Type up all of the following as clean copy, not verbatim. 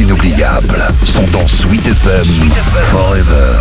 inoubliables sont dans Sweet FM Forever.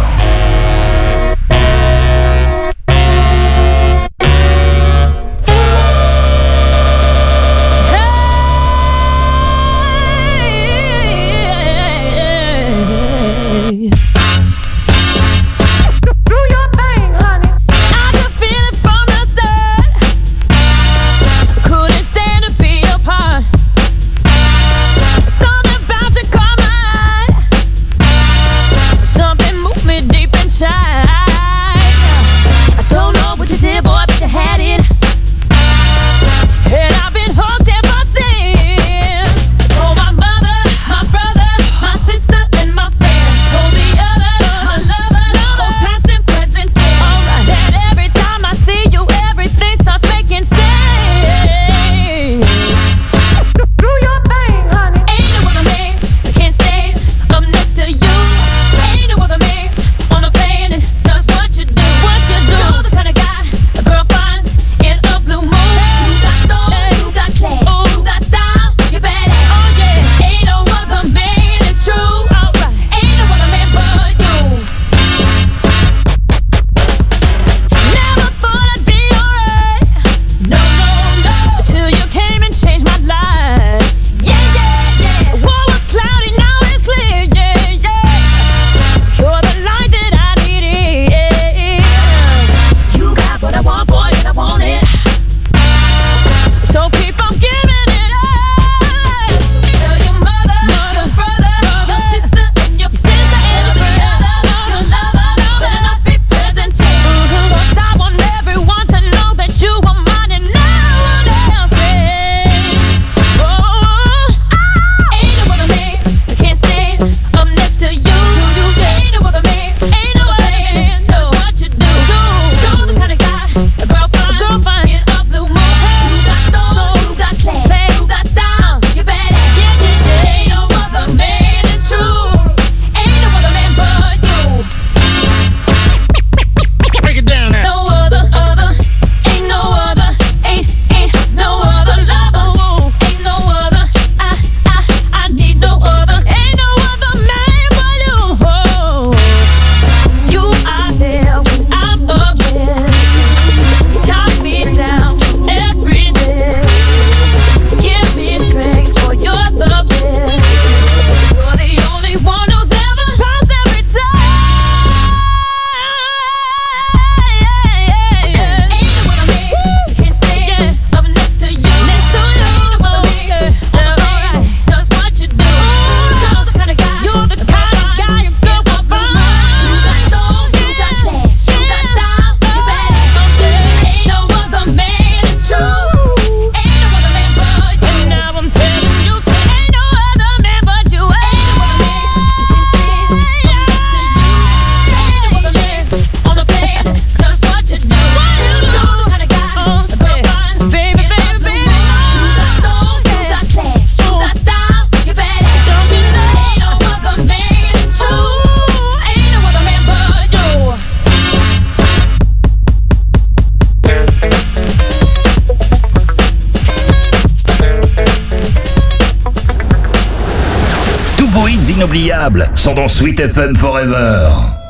Inoubliables sont dans Sweet FM Forever.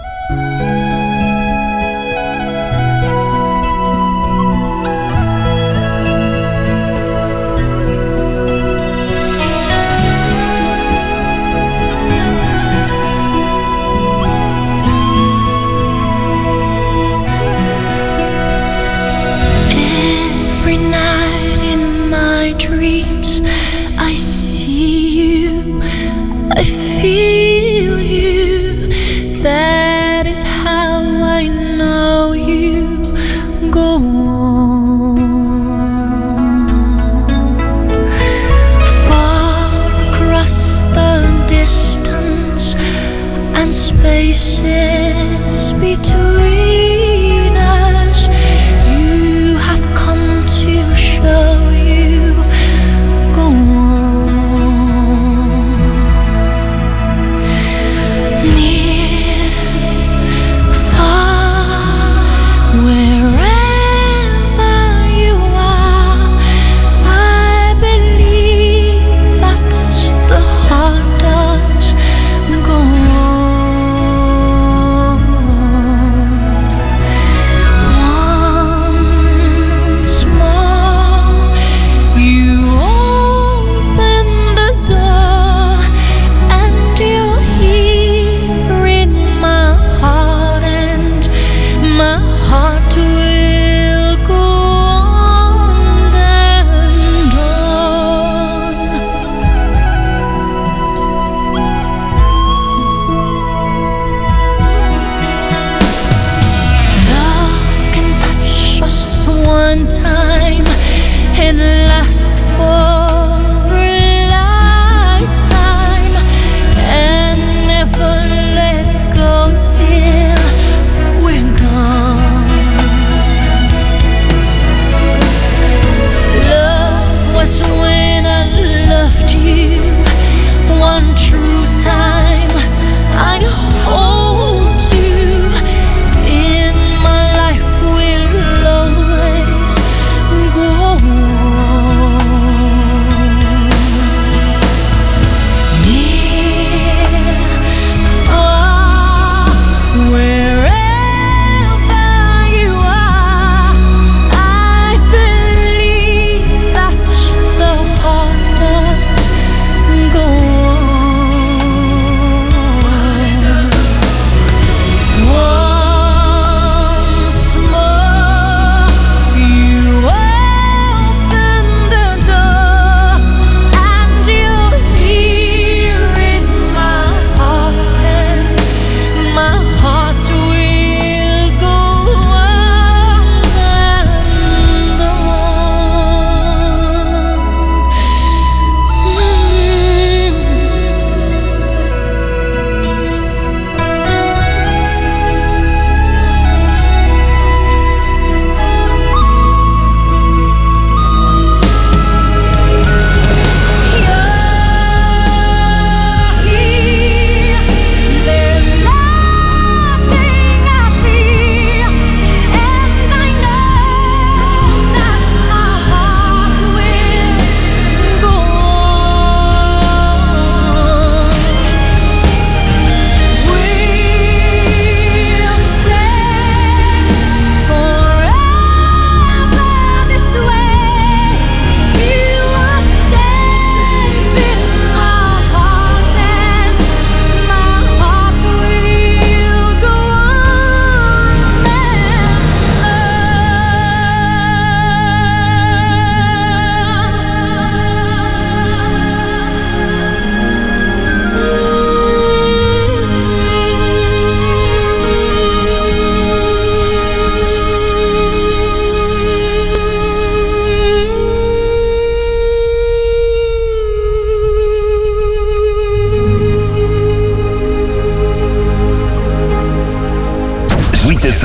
Every night in my dreams I see you, I feel you, that is how I know you. Go on, far across the distance and spaces between us, you have come to show you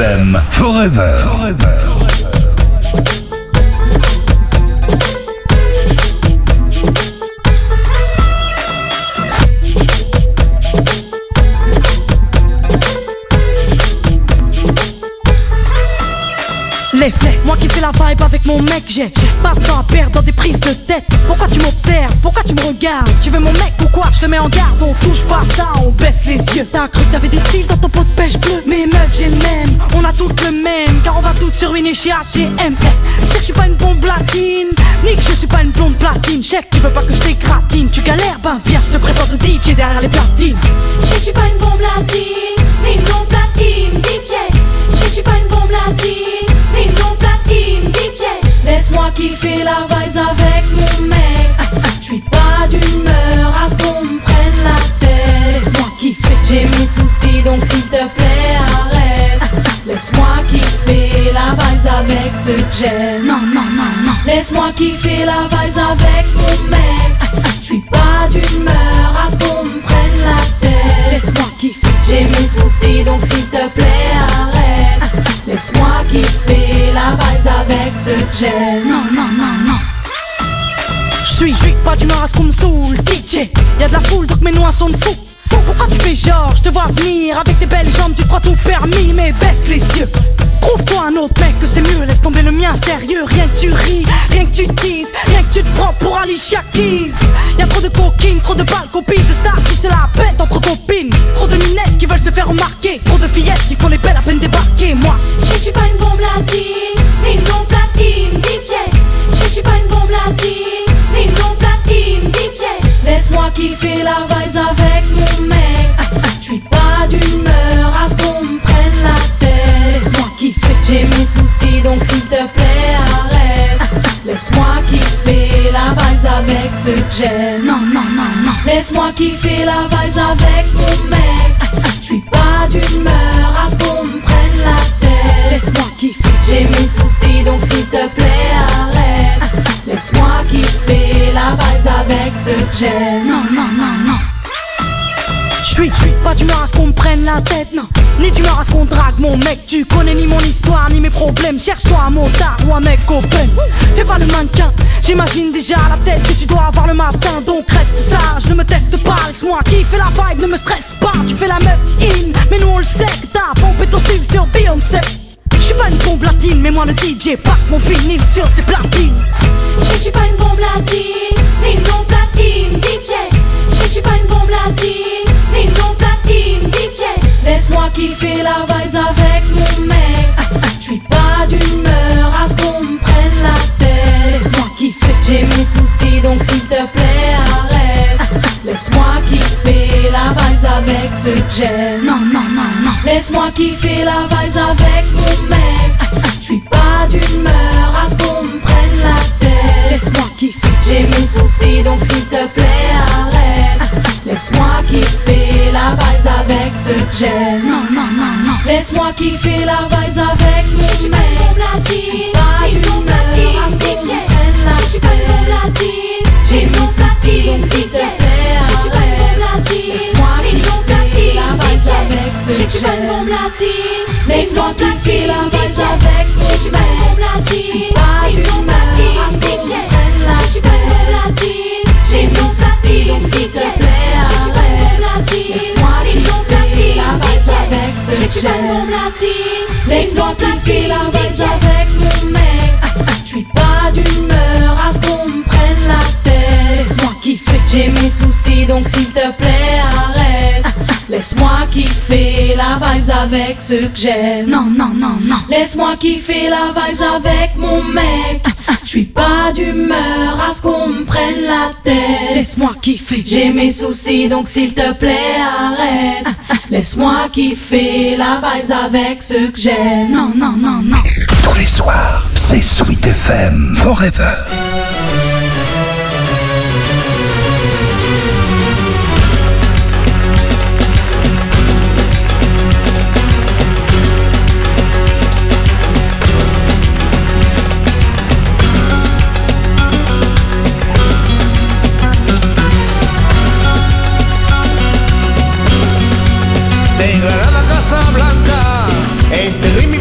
FM, Forever. Moi qui fais la vibe avec mon mec, j'ai pas de temps à perdre dans des prises de tête. Pourquoi tu m'observes, pourquoi tu me regardes? Tu veux mon mec ou quoi? Je te mets en garde, on touche pas ça, on baisse les yeux. T'as cru que t'avais du style dans ton pot de pêche bleu? Mais meuf j'ai le même, on a toutes le même, car on va toutes se ruiner chez H&M. Je sais que je suis pas une bombe latine, ni que je suis pas une blonde platine. Je sais que tu veux pas que je t'écratine, tu galères, ben viens, je te présente le DJ derrière les platines. Je sais que je suis pas une bombe latine, ni une blonde platine, DJ. Je sais que je suis pas une bombe latine, ni une blonde platine, DJ. Laisse-moi kiffer la vibes avec mon mec. J'suis pas d'humeur à ce qu'on me prenne la tête. Laisse-moi kiffer, j'ai mes soucis donc s'il te plaît arrête. Laisse-moi kiffer la vibes avec ceux que j'aime. Non, non, non, non. Laisse-moi kiffer la vibes avec mon mec. J'suis pas d'humeur à ce qu'on me prenne la tête. Laisse-moi kiffer, j'ai mes soucis donc s'il te plaît arrête. Laisse-moi kiffer la vibes avec ceux que j'aime. Non, non, non, non. J'suis pas d'humeur à ce qu'on me saoule, DJ. Y'a de la foule donc mes noix sont de fou. Pourquoi tu fais genre, je te vois venir avec tes belles jambes, tu crois tout permis, mais baisse les yeux. Trouve-toi un autre mec que c'est mieux, laisse tomber le mien sérieux. Rien que tu ris, rien que tu teases, rien que tu te prends pour Alicia Keys. Y'a trop de coquines, trop de balles, copines de stars qui se la pètent entre copines. Trop de minettes qui veulent se faire remarquer, trop de fillettes qui font les belles à peine débarquer. Moi, je sais que je suis pas une bombe latine, ni une blonde platine, DJ. Je sais que je suis pas une bombe latine, ni une blonde platine, DJ. Laisse-moi kiffer la vibes avec mon mec. J'suis pas d'humeur à ce qu'on me prenne la tête. Laisse-moi kiffer, j'ai mes soucis donc s'il te plaît arrête. Laisse-moi kiffer la vibes avec ceux que j'aime. Non, non, non, non. Laisse-moi kiffer la vibes avec mon mec. J'suis pas d'humeur à ce qu'on me prenne la tête. Laisse-moi kiffer, j'ai mes soucis donc s'il te plaît arrête. Laisse-moi kiffer la vibes avec ceux que j'aime. Non, non, non, non. J'suis pas d'humeur à ce qu'on me prenne la tête, non. Ni d'humeur à ce qu'on drague mon mec. Tu connais ni mon histoire, ni mes problèmes. Cherche-toi un motard ou un mec open. Fais pas le mannequin, j'imagine déjà la tête que tu dois avoir le matin. Donc reste sage, ne me teste pas. Laisse-moi kiffer la vibe, ne me stresse pas. Tu fais la meuf in, mais nous on le sait que t'as pompé ton style sur Beyoncé. J'suis pas une bombe latine, mais moi le DJ passe mon vinyle sur ses platines. Je sais que je suis pas une bombe latine, ni une blonde platine, DJ. Je sais que je suis pas une bombe latine, ni une blonde platine, DJ. Laisse-moi kiffer la vibes avec mon mec. J'suis pas d'humeur à ce qu'on me prenne la tête. Laisse-moi kiffer, j'ai mes soucis donc s'il te plaît arrête. Laisse-moi kiffer la vibes avec ceux que j'aime. Non, non, non, non. Laisse-moi kiffer la vibes avec mon mec. J'suis pas d'humeur à ce qu'on me prenne la tête. Laisse-moi kiffer, j'ai mes soucis donc s'il te plaît arrête. Laisse-moi kiffer la vibes avec ceux que j'aime. Non, non, non, non. Laisse-moi kiffer la vibes avec mon mec. J'suis pas d'humeur à ce qu'on me prenne la tête. Je suis pas une bombe latine, j'ai mes soucis donc s'il te plaît arrête. Laisse-moi kiffer la vibes avec ceux que j'aime. Laisse-moi kiffer la vibes avec mon mec. J'suis pas d'humeur à ce qu'on me prenne la tête. J'ai mes soucis donc s'il te plaît arrête. Laisse-moi kiffer la vibes avec ceux que j'aime. Laisse-moi kiffer la vibes avec mon mec. J'suis pas d'humeur à ce qu'on me prenne la tête. Laisse-moi kiffer, j'ai mes soucis donc s'il te plaît arrête. Laisse-moi kiffer la vibes avec ceux que j'aime. Non, non, non, non. Laisse-moi kiffer la vibes avec mon mec. J'suis pas d'humeur à ce qu'on me prenne la tête. Laisse-moi kiffer, j'ai mes soucis donc s'il te plaît arrête. Laisse-moi kiffer la vibes avec ceux que j'aime. Non, non, non, non. Tous les soirs, c'est Sweet FM Forever. De Granada a Casa Blanca, entre Luis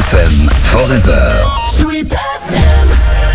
FM Forever. Sweet FM.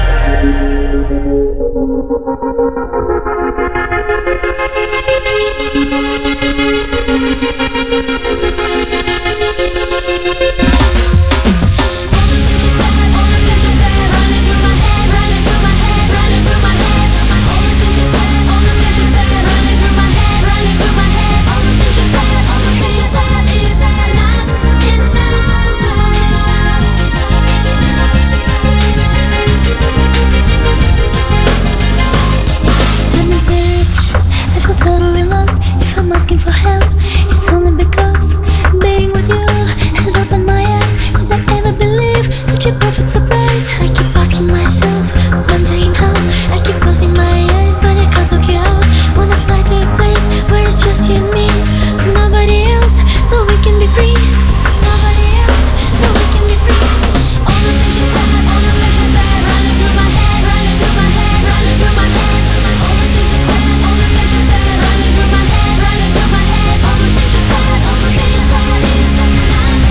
Perfect surprise. I keep asking myself, wondering how. I keep closing my eyes, but I can't look you out. Wanna fly to a place where it's just you and me, nobody else, so we can be free. Nobody else, so we can be free. All the things you said, all the things you said, running through my head, running through my head, running through my head. All the things you said, all the things you said, running through my head, running through my head. All the things you said, all the things you said is enough,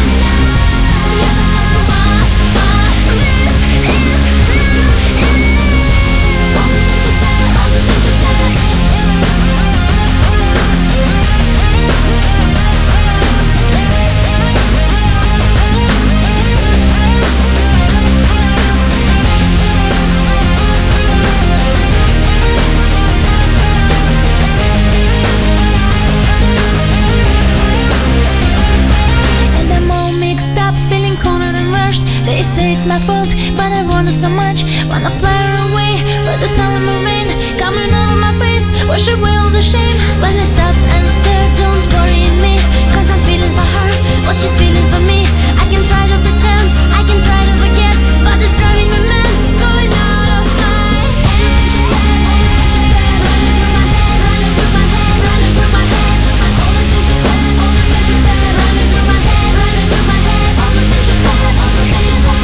They say it's my fault, but I want it so much. Wanna fly away, but the sun and the rain coming over my face, wash away all the shame. When I stop and stare, don't worry me, cause I'm feeling for her what she's feeling for me. I can try to pretend, I can try to forget, but it's driving me mad, going out of my head. Running through my head, running through my head, running through my head. All the things you said, all the things you said, running through my head, running through my head. All the things you said, all the things you said.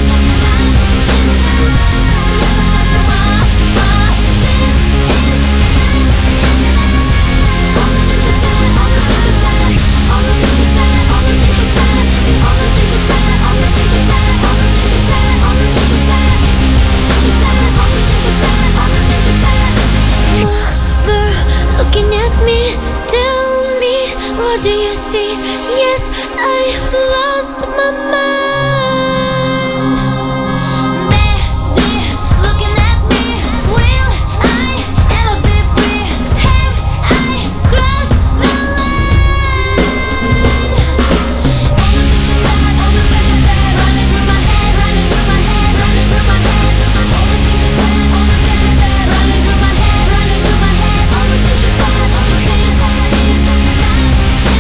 Looking at me, tell me, what do you see? Yes, I've lost my mind. Daddy, looking at me, will I ever be free? Have I crossed the line? All the things you said, running through my head, running through my head, running through my head. All the things you said, all the things you said, running through my head, running through my head. All the things you said, all the things you said is enough,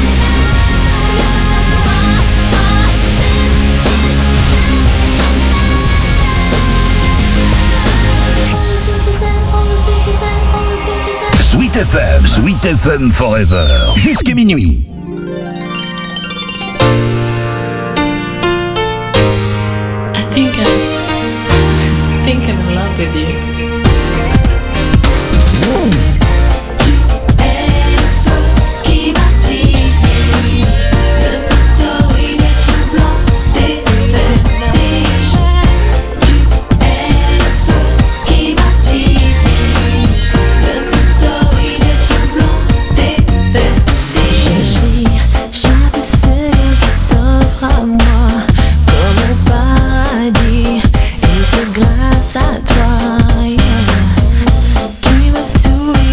Sweet FM Forever. Jusqu'à minuit. I think I'm in love with you. Grâce à toi, tu me souviens.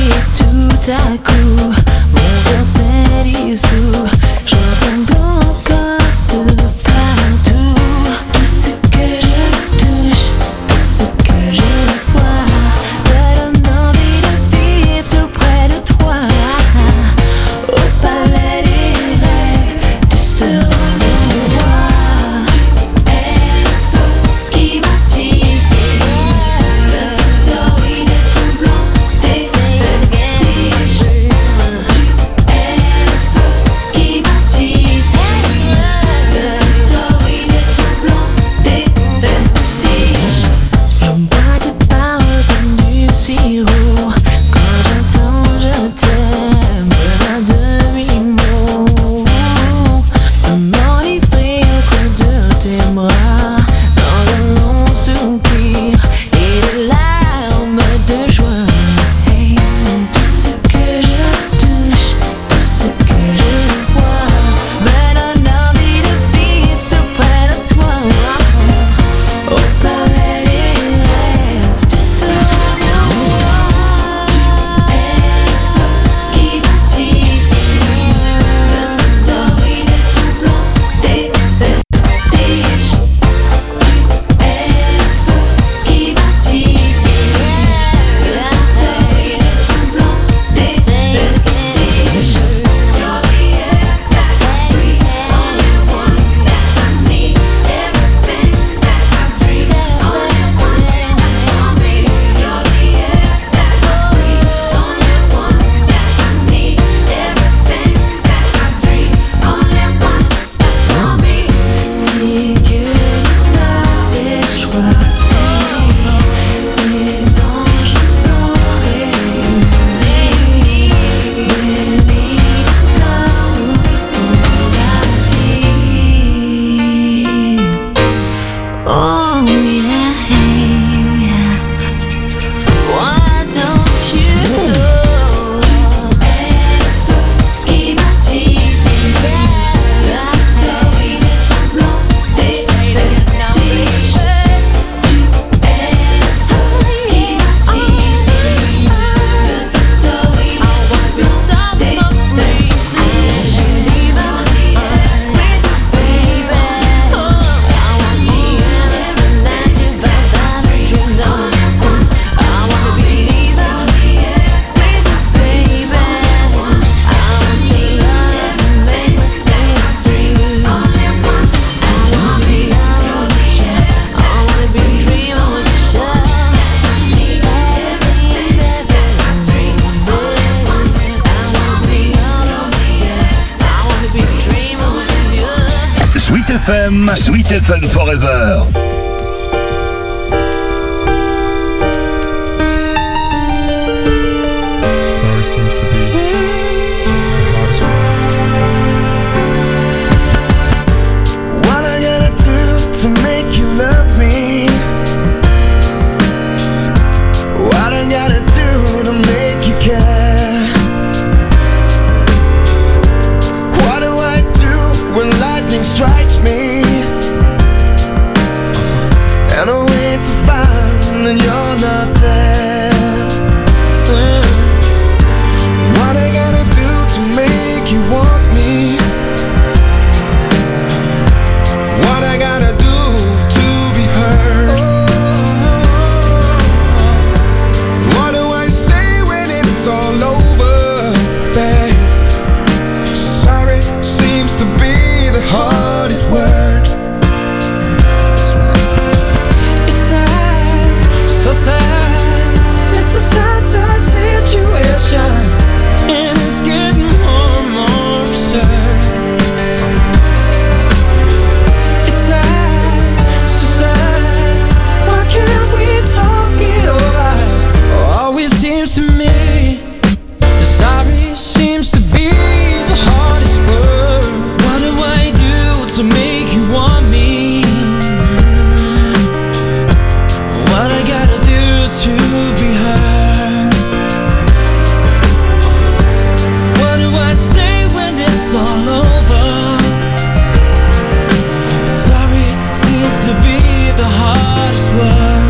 FM, Sweet FM Forever. Sorry seems to be the hardest word. What I gotta do to make you love me? What I gotta do to make you care? What do I do when lightning strikes me? And I wait to find that you're not there. What I gotta do to make you want me? What I gotta do to be heard? What do I say when it's all over, babe? Sorry seems to be the hardest word. That's right. It's sad, so sad. It's a sad, sad situation, and it's getting more and more absurd. It's sad, so sad. Why can't we talk it over? Always seems to me the sorry seems to be the hardest word. What do I do to make you want me? What I gotta do to be heard? What do I say when it's all over? Sorry seems to be the hardest word.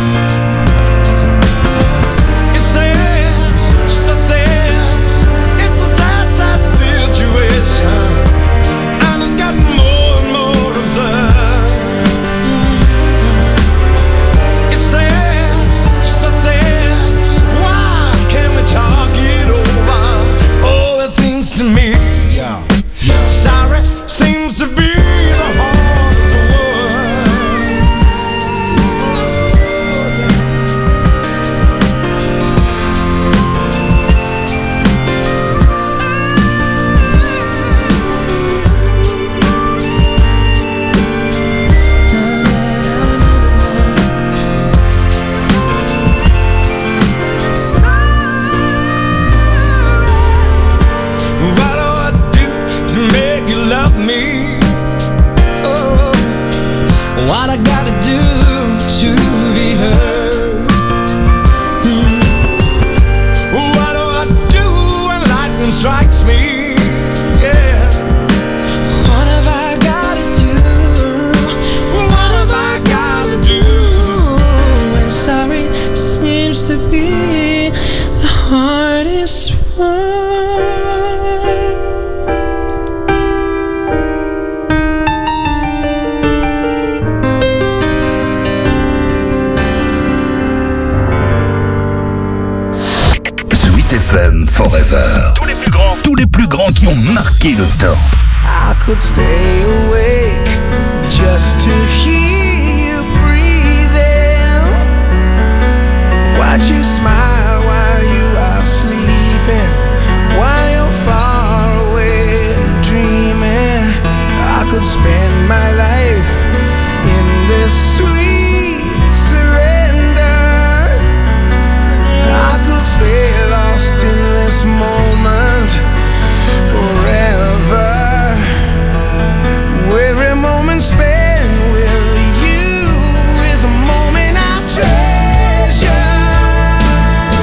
It's sad, so sad. It's a sad, sad situation, and it's gotten more and more absurd. It's sad, so sad. Why can't we talk it over? Oh, it seems to me sorry seems to be the hardest word. What do I do to make you love me? Oh, what I gotta do to be heard? What do I do when lightning strikes me? Yeah. What have I gotta do? What have I gotta do? And sorry seems to be the hardest word. Sweet FM Forever. Tous les plus grands qui ont marqué le temps. I could stay awake just to hear you breathing. Watch you smile while you are sleeping, while you're far away and dreaming. I could spend my life in this sweet surrender. I could stay lost in this moment forever. Every moment spent with you is a moment I treasure.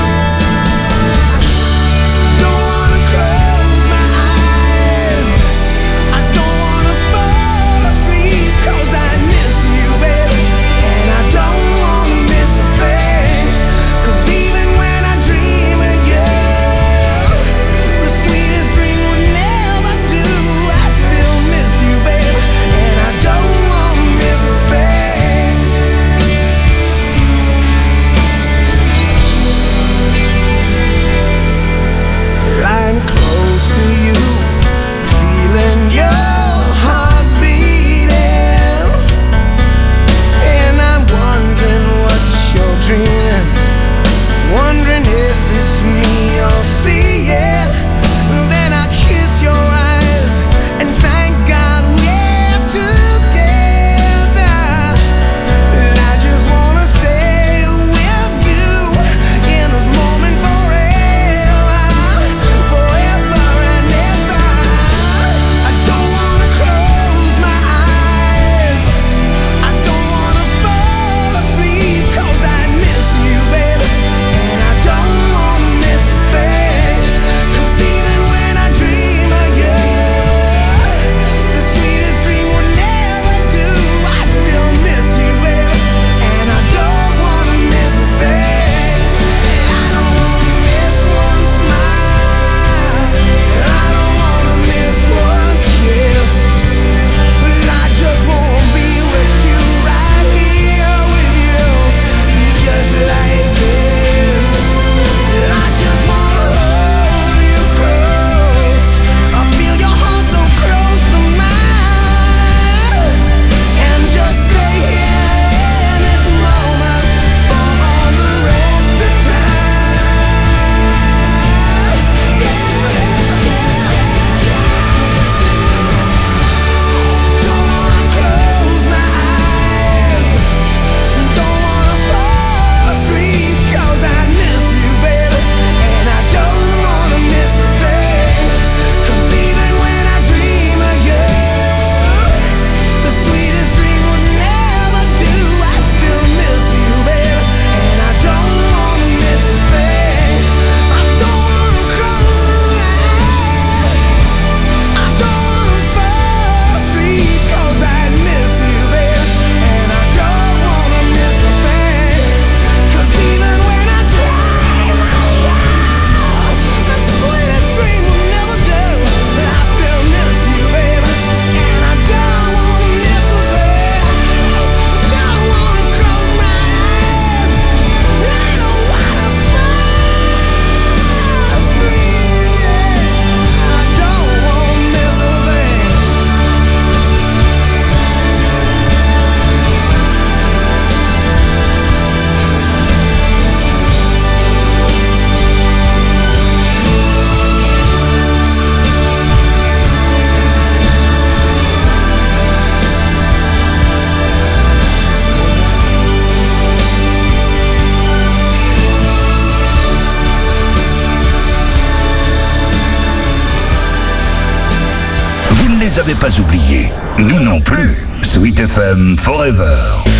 ne les avez pas oubliés. Nous non plus. Sweet FM Forever.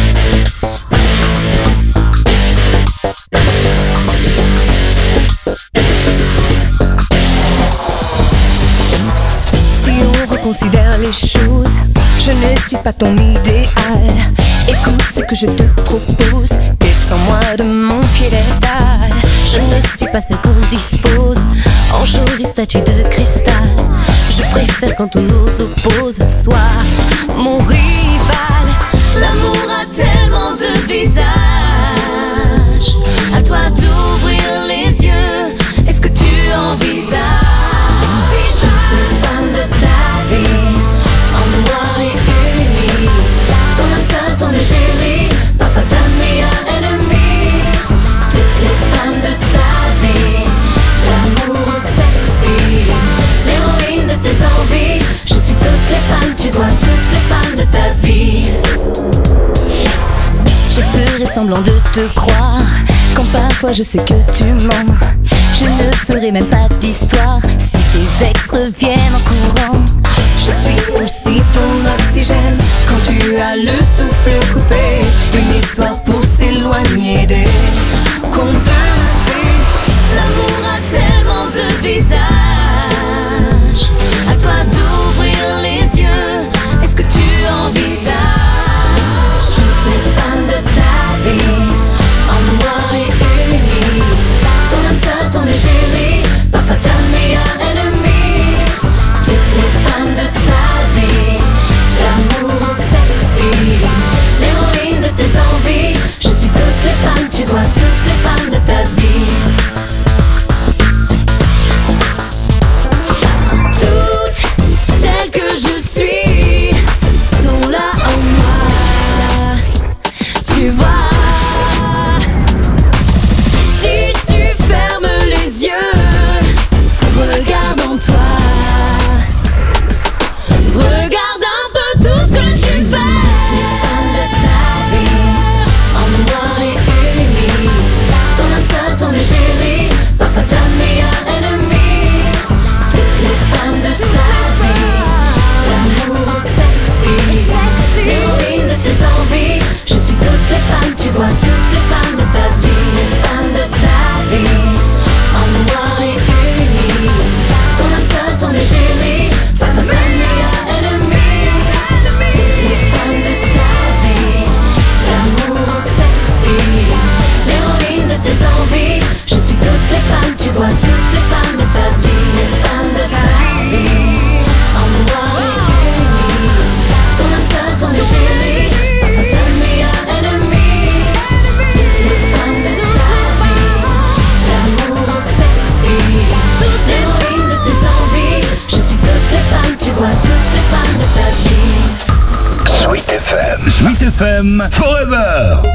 Si on reconsidère les choses, je ne suis pas ton idéal. Écoute ce que je te propose, descends-moi de mon piédestal. Je ne suis pas celle qu'on dispose en jolie statue de cristal. Je préfère quand on nous oppose, sois mon rival. L'amour a tellement de visages. À toi d'ouvrir les yeux. Est-ce que tu envisages toutes les femmes de ta vie en noir et uni? Ton âme sœur, ton égérie, parfois ta meilleure ennemie. Toutes les femmes de ta vie, l'amour sexy, l'héroïne de tes envies. Je suis toutes les femmes, tu vois toutes les femmes de ta vie. Je ferai semblant de te croire quand parfois je sais que tu mens. Je ne ferai même pas d'histoire si tes ex reviennent en courant. Je suis aussi ton oxygène quand tu as le souffle coupé. Une histoire pour s'éloigner des contes de fées. L'amour a tellement de visages. À toi d'ouvrir les yeux. Est-ce que tu envisages toutes les femmes de ta vie en noir et uni? Ton âme sœur, ton égérie, parfois ta meilleure ennemie. Toutes les femmes de ta vie, l'amour sexy, l'héroïne de tes envies. Je suis toutes les femmes, tu vois toutes les femmes de ta vie. Toutes celles que je suis sont là en moi. Tu vois, si tu fermes les yeux, regarde en toi. Regarde un peu tout ce que tu fais. Les femmes de ta vie en noir et uni. Ton âme sœur, ton égérie, parfois ta meilleure ennemie. Toutes les femmes de ta vie, l'amour sexy, l'héroïne de tes envies. Je suis toutes les femmes, tu vois toutes les femmes de ta vie. Les femmes de ta vie en noir et uni. Ton âme sœur, ton égérie, parfois ta meilleure ennemie. Toutes les femmes de ta vie, l'amour sexy, l'héroïne de tes envies. Je suis toutes les femmes, tu vois toutes les femmes de ta vie. Les femmes de ta vie en noir et uni. Ton âme sœur, ton égérie, parfois ta meilleure ennemie. Toutes les femmes de ta vie, l'amour sexy, l'héroïne de tes envies. Je suis toutes les femmes, tu vois toutes les femmes de ta vie. Sweet FM. Sweet FM Forever.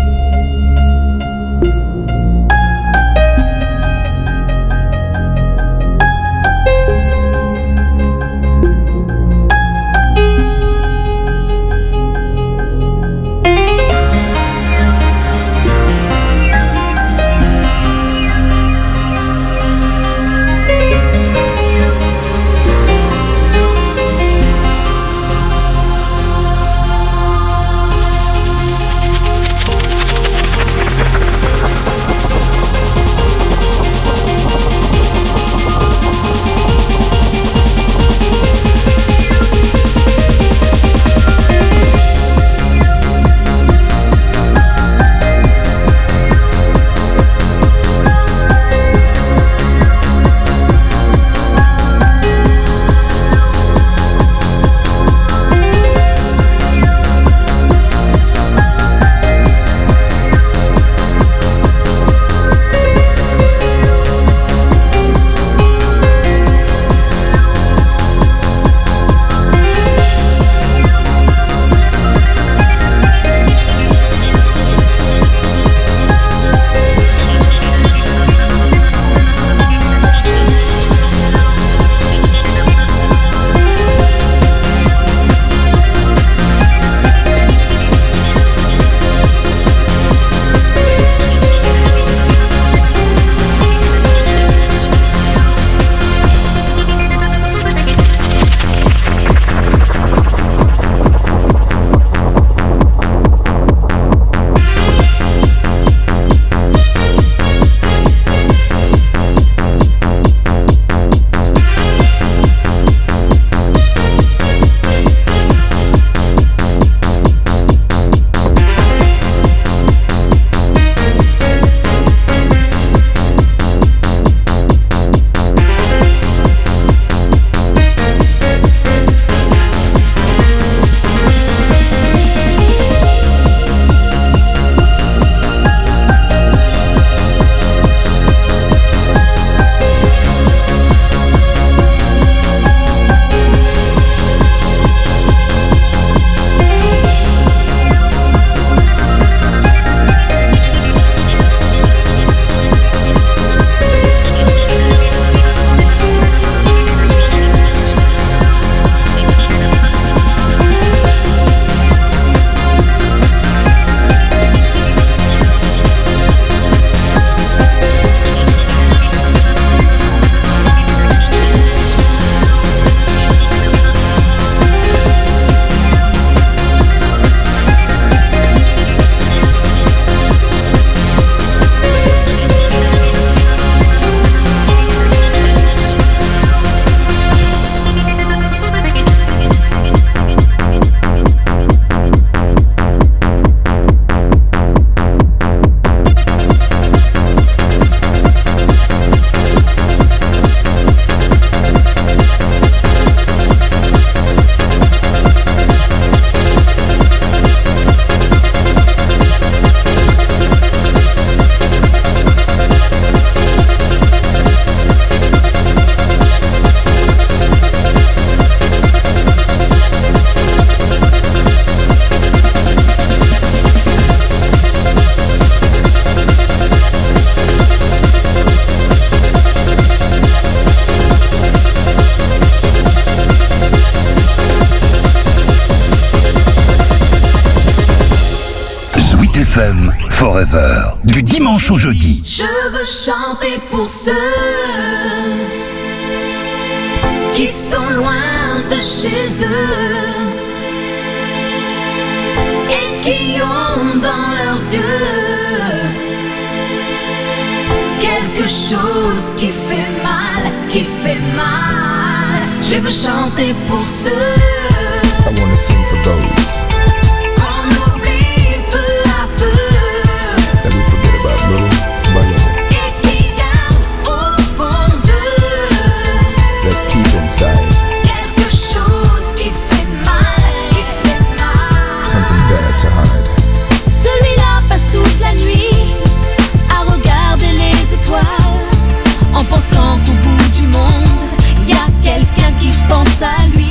FM Forever. Du dimanche au jeudi. Je veux chanter pour ceux qui sont loin de chez eux et qui ont dans leurs yeux quelque chose qui fait mal, qui fait mal. Je veux chanter pour ceux I wanna sing for those qu'on oublie peu à peu that we forget about little by little, et qui gardent au fond d'eux that peep inside quelque chose qui fait mal, qui fait mal. something bad to hide. Celui-là passe toute la nuit à regarder les étoiles, en pensant qu'au bout du monde, y a quelqu'un qui pense à lui.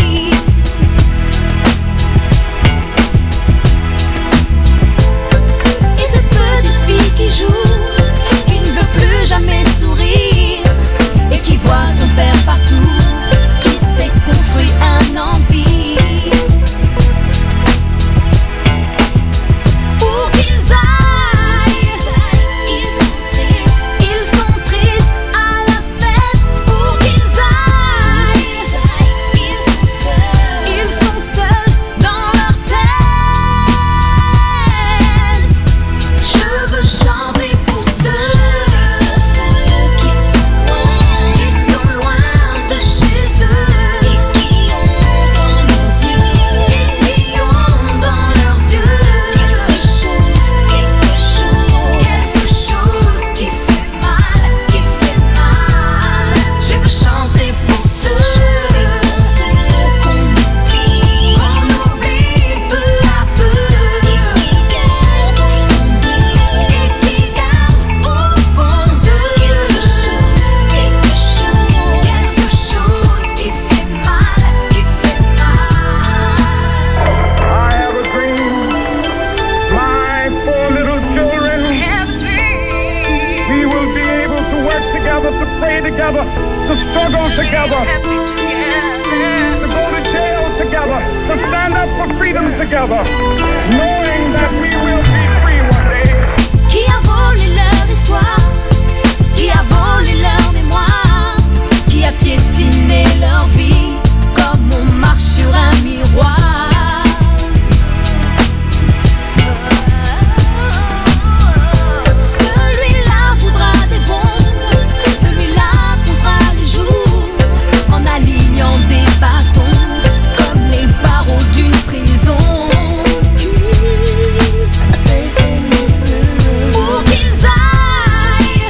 Et cette petite fille qui joue, qui ne veut plus jamais sourire, et qui voit son père partout, qui s'est construit un empire. Où qu'ils aillent, ils sont tristes à la fête. Où qu'ils aillent, ils sont seuls dans leur tête. Je veux chanter pour ceux qui sont loin de chez eux et qui ont dans leurs yeux quelque chose qui fait mal, qui fait mal. Je veux chanter pour ceux qu'on oublie peu à peu et qui gardent au fond d'eux quelque chose qui fait mal, qui fait mal. I have a dream, my 4 little children, we will be able to work together, to pray together, to struggle together, to go to jail together, to stand up for freedom together, knowing that we will be free one day. Qui a volé leur histoire, qui a volé leur mémoire, qui a piétiné leur vie comme on marche sur un miroir. Celui-là voudra des bombes, celui-là comptera les jours en alignant des bâtons comme les barreaux d'une prison. Où qu'ils aillent,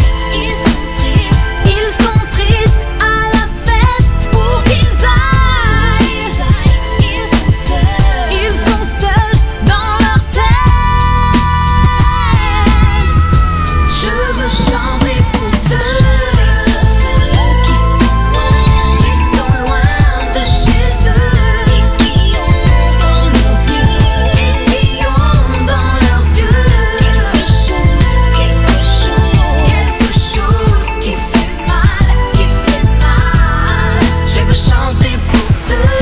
ils sont tristes à la fête. Où qu'ils aillent, ils sont seuls dans leur tête. Je veux chanter pour ceux qui sont loin de chez eux et qui ont dans leurs yeux quelque chose qui fait mal, qui fait mal. Je veux chanter pour ceux.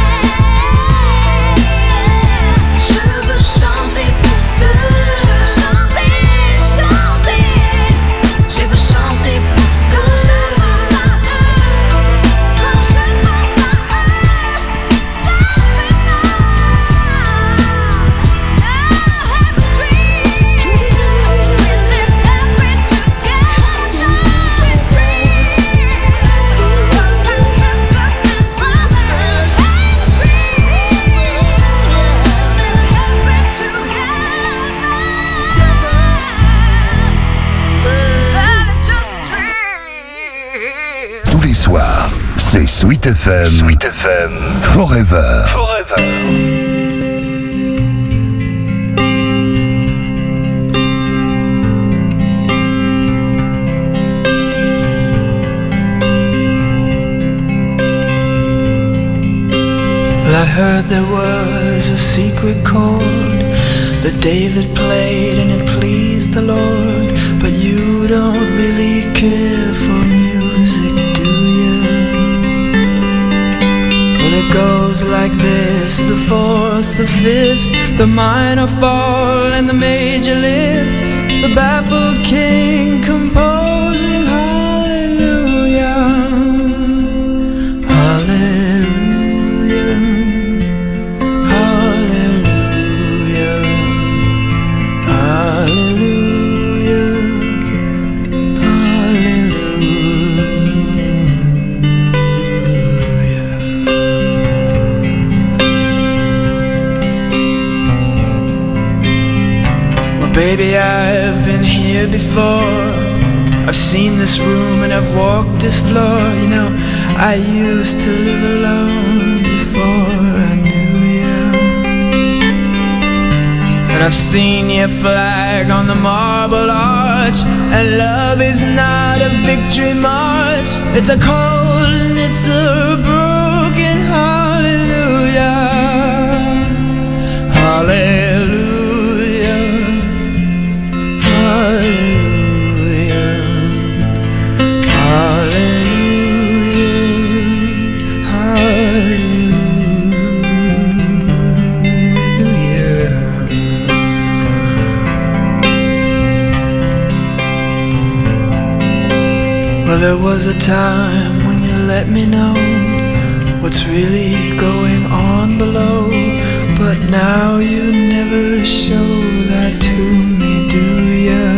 Je veux chanter pour ceux. Je veux chanter. Je veux chanter pour ceux. Quand je pense à eux, ça fait mal. I have a dream. We live happy together. We're free. 'Cause my sisters and brothers have a dream. Live happy together. But it's just a dream. Tous les soirs, c'est Sweet FM Forever. Well, I heard there was a secret chord that David played and it pleased the Lord. But you don't really care for music, do you? Well, it goes like this: the fourth, the fifth, the minor fall and the major lift, the baffled king composing hallelujah, hallelujah, hallelujah, hallelujah, hallelujah. Well, baby, I've been here before. I've seen this room and I've walked this floor. You know, I used to live alone before I knew you. And I've seen your flag on the marble arch. And love is not a victory march. It's a cold and it's a broken hallelujah, hallelujah, hallelujah. Well, there was a time when you let me know what's really going on below, but now you never show that to me, do ya?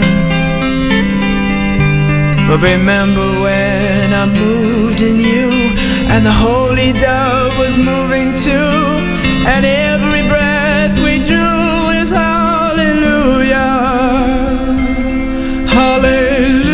But remember when I moved in you, and the holy dove was moving too, and every breath we drew is hallelujah, hallelujah.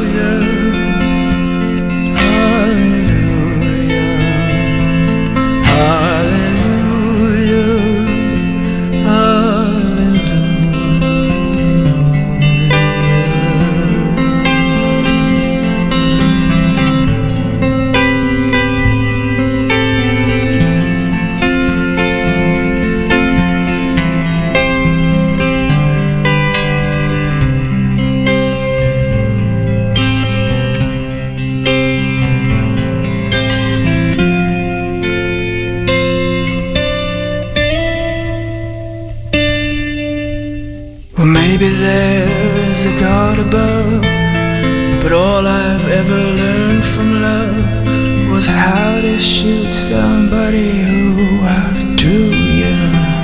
Maybe there's a God above, but all I've ever learned from love was how to shoot somebody who outdrew you.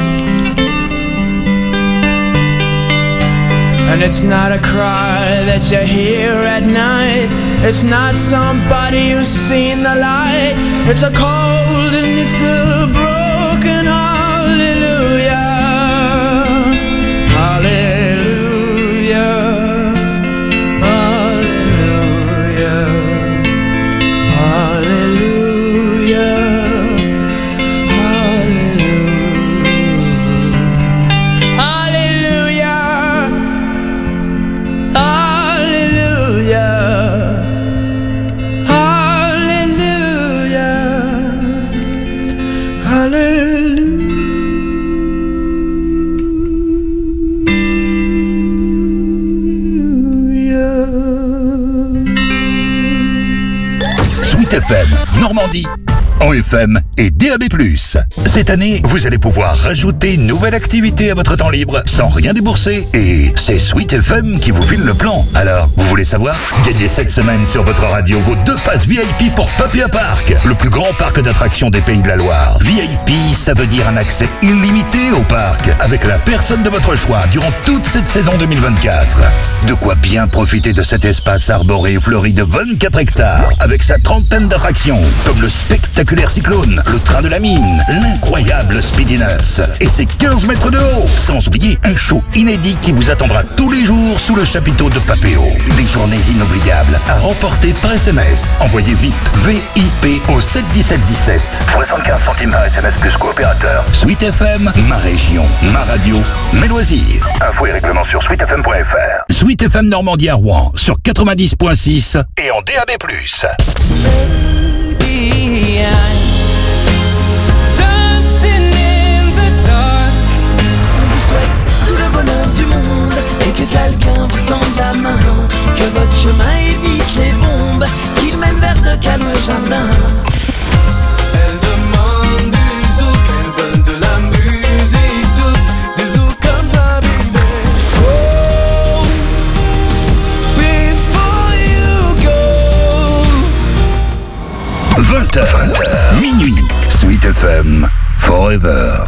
And it's not a cry that you hear at night. It's not somebody who's seen the light. It's a cold and it's a broken hallelujah, hallelujah. FM Normandie, en FM et DAB+. Cette année, vous allez pouvoir rajouter une nouvelle activité à votre temps libre sans rien débourser. Et c'est Sweet FM qui vous file le plan. Alors, vous voulez savoir? Gagnez cette semaine sur votre radio vos 2 passes VIP pour Papéa Park, le plus grand parc d'attractions des Pays de la Loire. VIP, ça veut dire un accès illimité au parc, avec la personne de votre choix durant toute cette saison 2024. De quoi bien profiter de cet espace arboré et fleuri de 24 hectares, avec sa trentaine d'attractions, comme le spectaculaire Cyclone, le train de la mine, l'incroyable Speedy Nuts et ses 15 mètres de haut, sans oublier un show inédit qui vous attendra tous les jours sous le chapiteau de Papéo. Des journées inoubliables à remporter par SMS. Envoyez VIP, VIP au 71717. 75 centimes par SMS plus coopérateur. Sweet FM, ma région, ma radio, mes loisirs. Infos et règlements sur sweetfm.fr. Sweet FM Normandie à Rouen sur 90.6 et en DAB+. Baby, I'm dancing in the dark. On vous souhaite tout le bonheur du monde et que quelqu'un vous tende la main, que votre chemin évite les bombes, qu'il mène vers de calmes jardins. Elle demande FM Forever.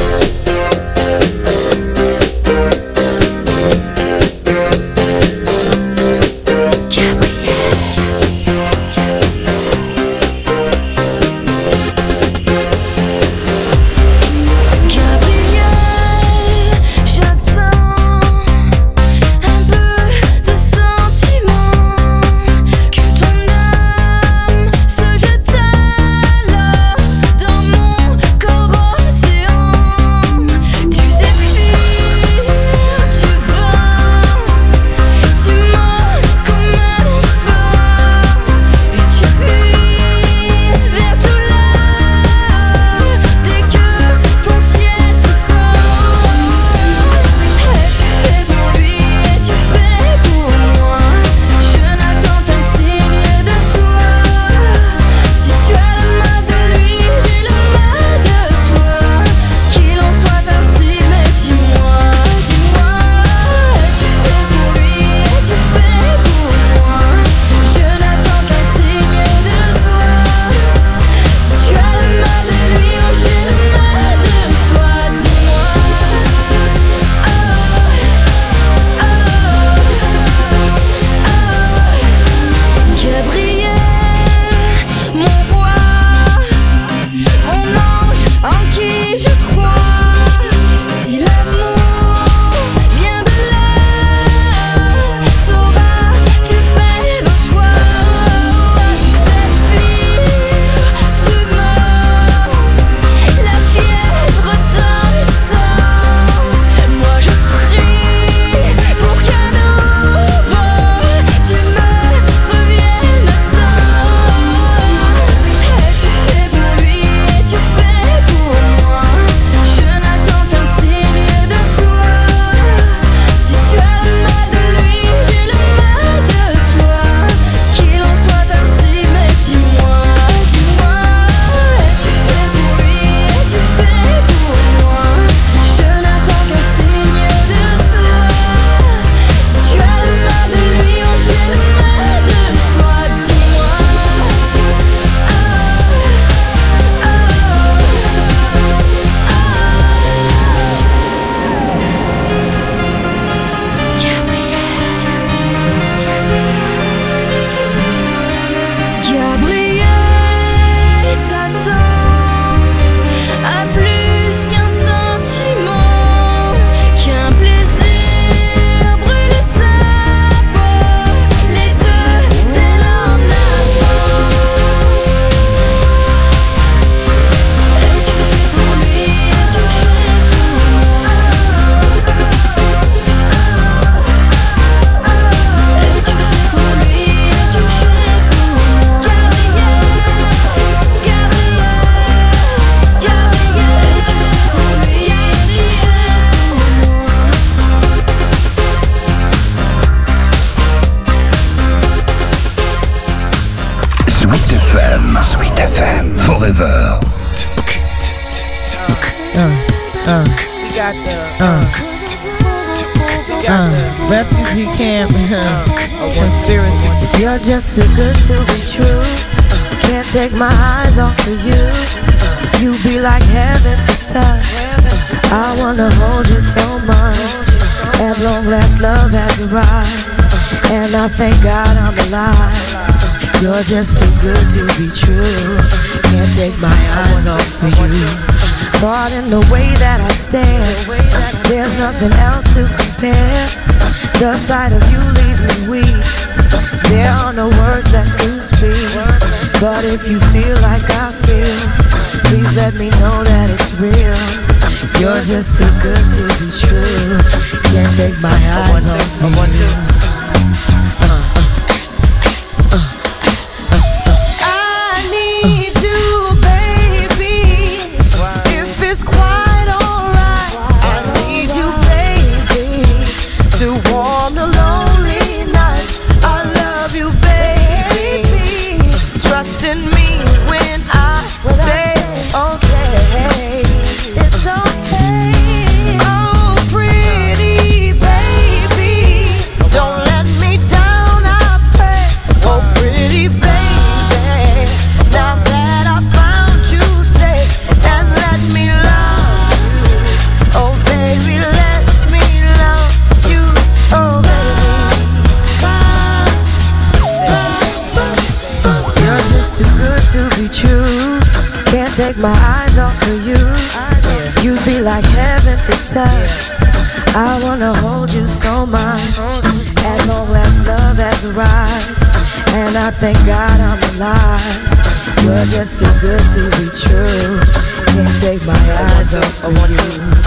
Sweet FM Forever. We got the refugee camp conspiracy. You're just too good to be true. Can't take my eyes off of you. You be like heaven to touch. I wanna hold you so much. At long last, love has arrived, and I thank God I'm alive. You're just too good to be true. Can't take my eyes off of you. Caught in the way that I stare. There's nothing else to compare. The sight of you leaves me weak. There are no words left to speak. But if you feel like I feel, please let me know that it's real. You're just too good to be true. Can't take my eyes off you. Don't let me down. my eyes off of you, you'd be like heaven to touch. I wanna hold you so much, at long last love has arrived, and I thank God I'm alive. You're just too good to be true, can't take my eyes off of you.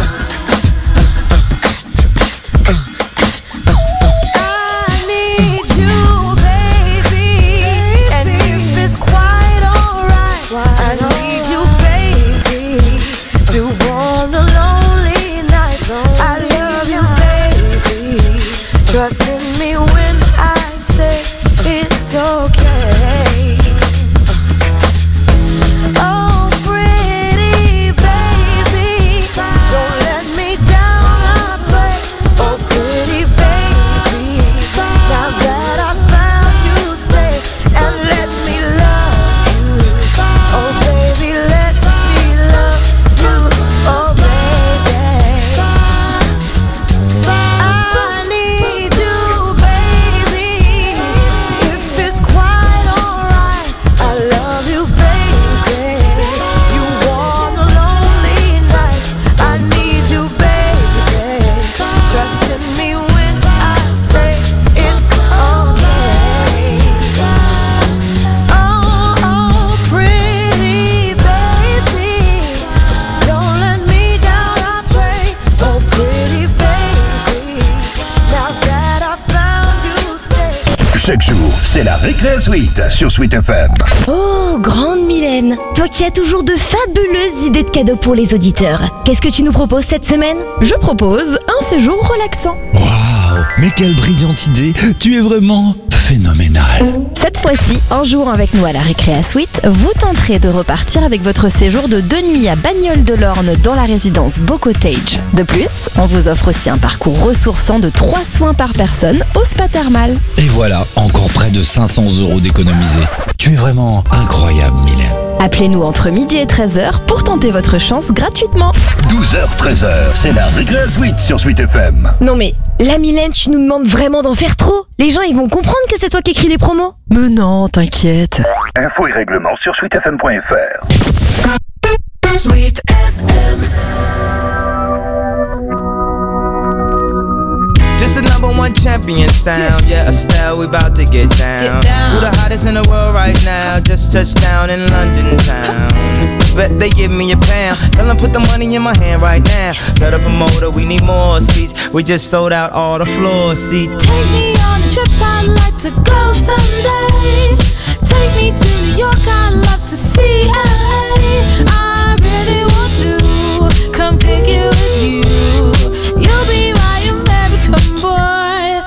Trust in me when I say it's okay. Oh, pretty baby, don't let me down, I pray. Oh, pretty baby, now that I found you, stay and let me love you. Oh, baby, let me love you. Oh, baby, I need you, baby. If it's quite alright, I love you, baby. You warm the lonely nights. I need you, baby. Trust in me when I say it's okay. Oh, pretty baby, don't let me down, I pray. Oh, pretty baby, now that I found you, stay. Chaque jour, c'est la Récré Suite sur Sweet FM. Oh, grande Mylène, toi qui as toujours de fabuleuses idées de cadeaux pour les auditeurs. Qu'est-ce que tu nous proposes cette semaine? Je propose un séjour relaxant. Waouh, mais quelle brillante idée. Tu es vraiment phénoménal. Cette fois-ci, en jouant avec nous à la Récréa Suite, vous tenterez de repartir avec votre séjour de 2 nuits à Bagnoles-de-l'Orne dans la résidence Beau Cottage. De plus, on vous offre aussi un parcours ressourçant de 3 soins par personne au spa thermal. Et voilà, encore près de 500 € d'économisés. Tu es vraiment incroyable, Mylène. Appelez-nous entre midi et 13h pour tenter votre chance gratuitement. 12h, 13h, c'est la Récré Suite sur Sweet FM. Non mais, la Mylène, tu nous demandes vraiment d'en faire trop. Les gens, ils vont comprendre que c'est toi qui écris les promos. Mais non, t'inquiète. Infos et règlements sur sweetfm.fr. Sweet FM. Just a #1 champion sound, yeah, Estelle, we about to get down. Who the hottest in the world right now? Just touched down in London town. Bet they give me a pound. Tell them put the money in my hand right now. Set up a motor, we need more seats. We just sold out all the floor seats. Take me on a trip, I'd like to go someday. Take me to New York, I'd love to see LA. I really want to come pick it with you. You'll be my American boy.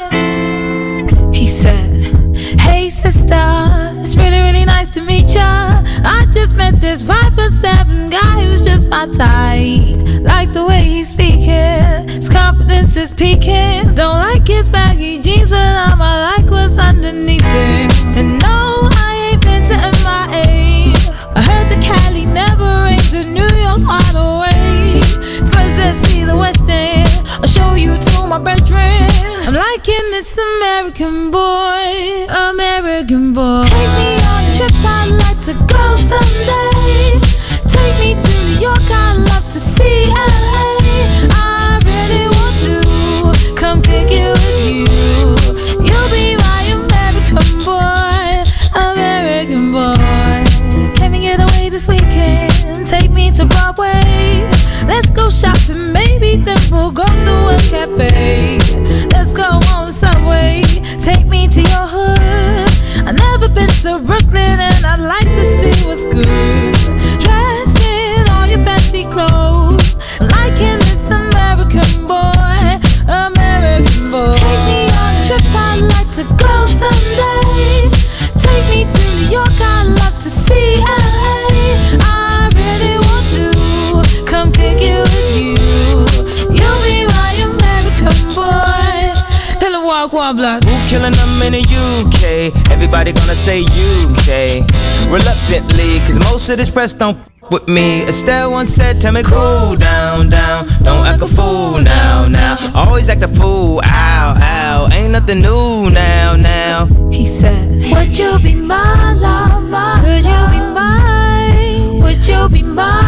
He said, hey sister, it's really, really nice to meet ya. I just met this 5'7" guy who's just my type. Like the way he's speaking, his confidence is peaking. Don't like his baggy jeans, but I'ma like what's underneath it. And no, I ain't been to MIA. I heard the Cali never rains and New York's wide awake. First let's see the West End, I'll show you to my bedroom. I'm liking this American boy, American boy. Take me on a trip, I'd like to go someday. Take me to New York, I'd love to see LA. I really want to come pick it with you. You'll be my American boy, American boy. Can we get away this weekend? Take me to Broadway. Let's go shopping, maybe then we'll go to a cafe. Let's go on the subway, take me to your hood. I've never been to Brooklyn and I'd like to see what's good. Dressed in all your fancy clothes, liking this American boy, American boy. Take me on a trip, I'd like to go someday. Take me to New York, I'd love to see LA. I really want to come pick it with you. You'll be my American boy. Tell him walk one block. Who killing them in the UK? Everybody gonna say UK. Reluctantly, cause most of this press don't with me. Estelle once said, tell me cool down, down. Don't act a fool now, now. Always act a fool, ow, ow. Ain't nothing new now, now. He said, would you be my love, my? Could you be mine? Would you be mine? somebody.